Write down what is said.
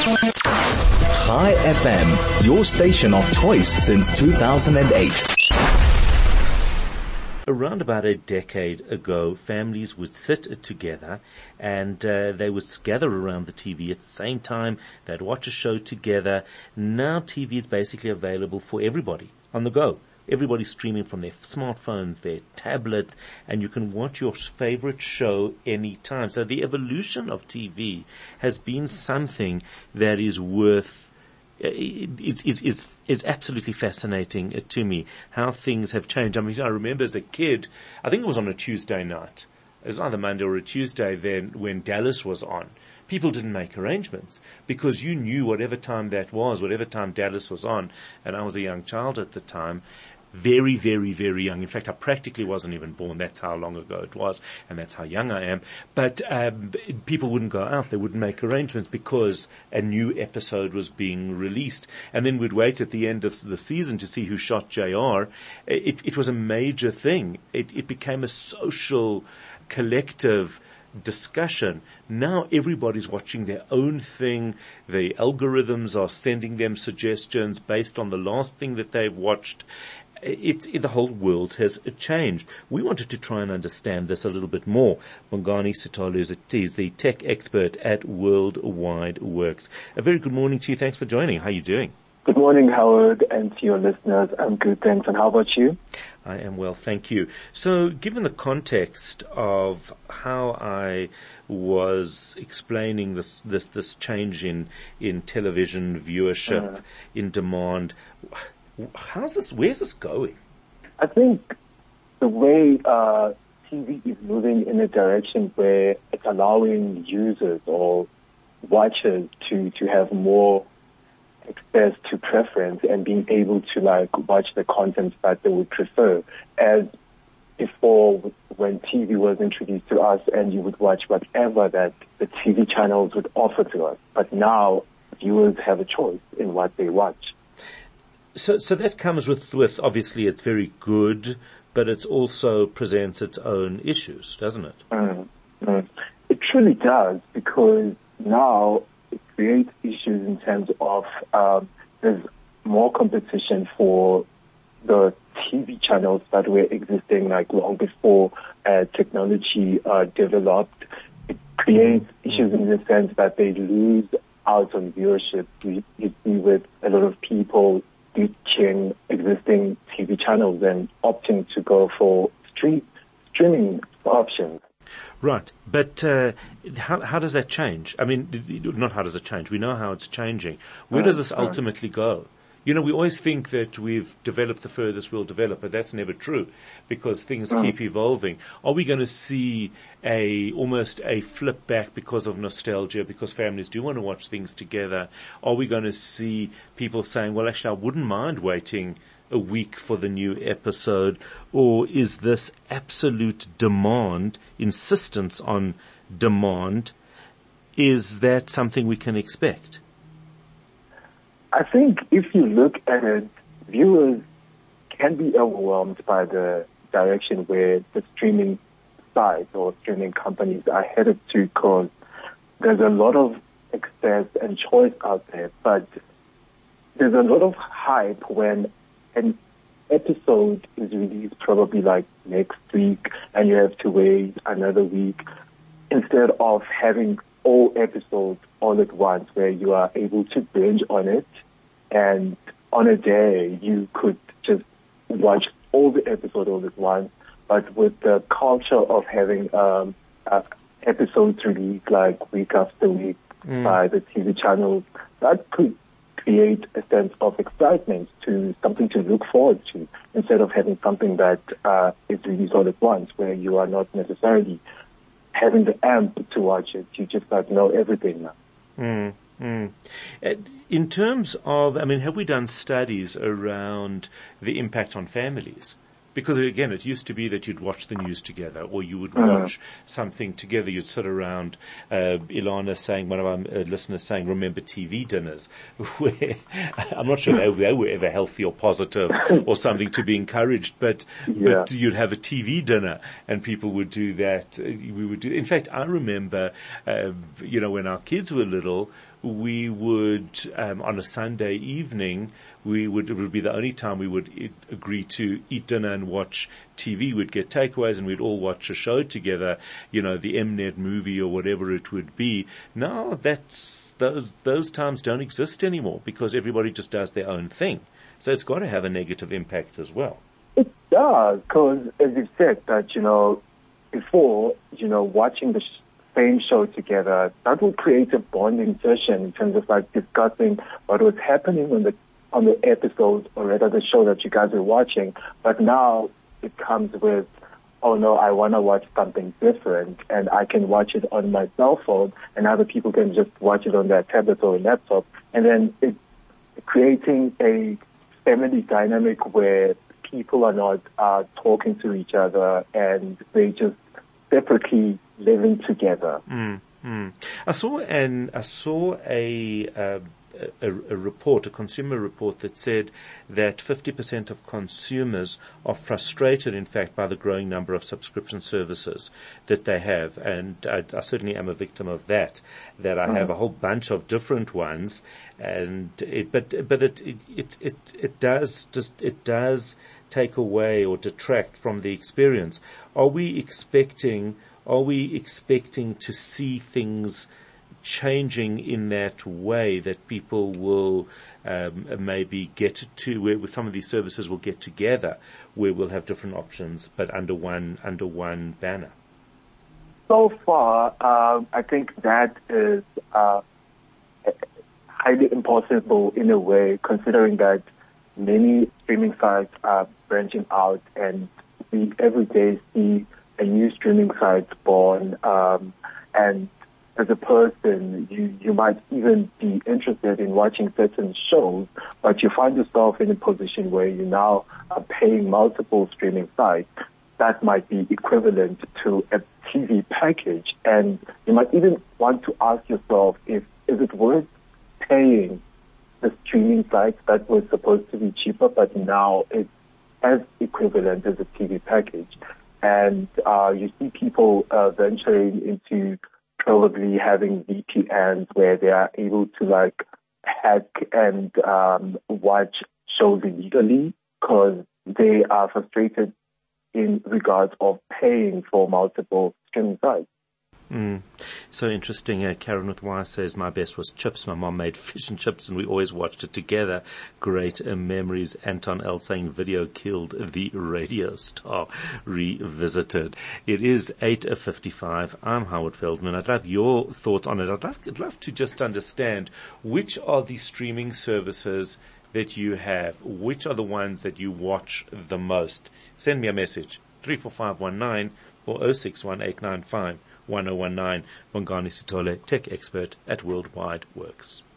Chai FM, your station of choice since 2008. Around about a decade ago, families would sit together and they would gather around the TV at the same time. They'd watch a show together. Now TV is basically available for everybody on the go. Everybody's streaming from their smartphones, their tablets, and you can watch your favorite show anytime. So the evolution of TV has been something that is worth is absolutely fascinating to me, how things have changed. I mean, I remember as a kid, I think it was on a Tuesday night. It was either Monday or a Tuesday then when Dallas was on. People didn't make arrangements because you knew whatever time that was, whatever time Dallas was on, and I was a young child at the time. Very, very, very young. In fact, I practically wasn't even born. That's how long ago it was, and that's how young I am. But people wouldn't go out. They wouldn't make arrangements because a new episode was being released. And then we'd wait at the end of the season to see who shot JR. It was a major thing. It became a social, collective discussion. Now everybody's watching their own thing. The algorithms are sending them suggestions based on the last thing that they've watched. The whole world has changed. We wanted to try and understand this a little bit more. Bongani Sitolo is the tech expert at Worldwide Works. A very good morning to you. Thanks for joining. How are you doing? Good morning, Howard, and to your listeners. I'm good, thanks. And how about you? I am well, thank you. So, given the context of how I was explaining this change in television viewership, in demand, where's this going? I think the way TV is moving in a direction where it's allowing users or watchers to have more access to preference and being able to watch the content that they would prefer. As before, when TV was introduced to us and you would watch whatever that the TV channels would offer to us. But now viewers have a choice in what they watch. So that comes with obviously it's very good, but it also presents its own issues, doesn't it? It truly does, because now it creates issues in terms of there's more competition for the TV channels that were existing long before technology developed. It creates issues in the sense that they lose out on viewership. You see with a lot of people ditching existing TV channels and opting to go for streaming options. Right, but how does that change? I mean, not how does it change. We know how it's changing. Where does this ultimately go? You know, we always think that we've developed the furthest we'll develop, but that's never true because things keep evolving. Are we going to see almost a flip back because of nostalgia, because families do want to watch things together? Are we going to see people saying, well, actually, I wouldn't mind waiting a week for the new episode? Or is this absolute demand, insistence on demand, is that something we can expect? I think if you look at it, viewers can be overwhelmed by the direction where the streaming sites or streaming companies are headed to, because there's a lot of access and choice out there, but there's a lot of hype when an episode is released probably next week and you have to wait another week, instead of having all episodes all at once where you are able to binge on it, and on a day you could just watch all the episodes all at once. But with the culture of having episodes released week after week by the TV channels, that could create a sense of excitement, to something to look forward to, instead of having something that is released all at once where you are not necessarily having the amp to watch it. You just know everything now. In terms of, have we done studies around the impact on families? Because again, it used to be that you'd watch the news together, or you would watch something together. You'd sit around, Ilana saying, one of our listeners saying, remember TV dinners, where I'm not sure they were ever healthy or positive or something to be encouraged, but you'd have a TV dinner and people would do that. We would do, in fact, I remember, when our kids were little, we would, on a Sunday evening, it would be the only time we would agree to eat dinner and watch TV. We'd get takeaways and we'd all watch a show together, the Mnet movie or whatever it would be. Now those times don't exist anymore because everybody just does their own thing. So it's got to have a negative impact as well. It does, because as you said that, before, watching the same show together, that would create a bonding session in terms of like discussing what was happening on the episode or rather the show that you guys were watching. But now it comes with, oh no, I want to watch something different and I can watch it on my cell phone and other people can just watch it on their tablet or laptop. And then it's creating a family dynamic where people are not talking to each other and they just separately living together. I saw a report, a consumer report that said that 50% of consumers are frustrated, in fact, by the growing number of subscription services that they have. And I certainly am a victim of that I have a whole bunch of different ones. And it does take away or detract from the experience. Are we expecting to see things changing in that way, that people will maybe get to where some of these services will get together, where we'll have different options but under one banner? So far, I think that is highly impossible in a way, considering that many streaming sites are branching out and we every day see a new streaming site born, and as a person, you might even be interested in watching certain shows, but you find yourself in a position where you now are paying multiple streaming sites. That might be equivalent to a TV package, and you might even want to ask yourself is it worth paying the streaming sites that were supposed to be cheaper, but now it's as equivalent as a TV package. And you see people venturing into probably having VPNs where they are able to hack and watch shows illegally because they are frustrated in regards of paying for multiple streaming sites. So interesting. Karen with Y says, my best was chips. My mom made fish and chips and we always watched it together. Great memories. Anton L saying video killed the radio star revisited. It is 8:55. I'm Howard Feldman. I'd love your thoughts on it. I'd love to just understand which are the streaming services that you have. Which are the ones that you watch the most? Send me a message. 34519 or 061895 1019. Bongani Sitole, tech expert at Worldwide Works.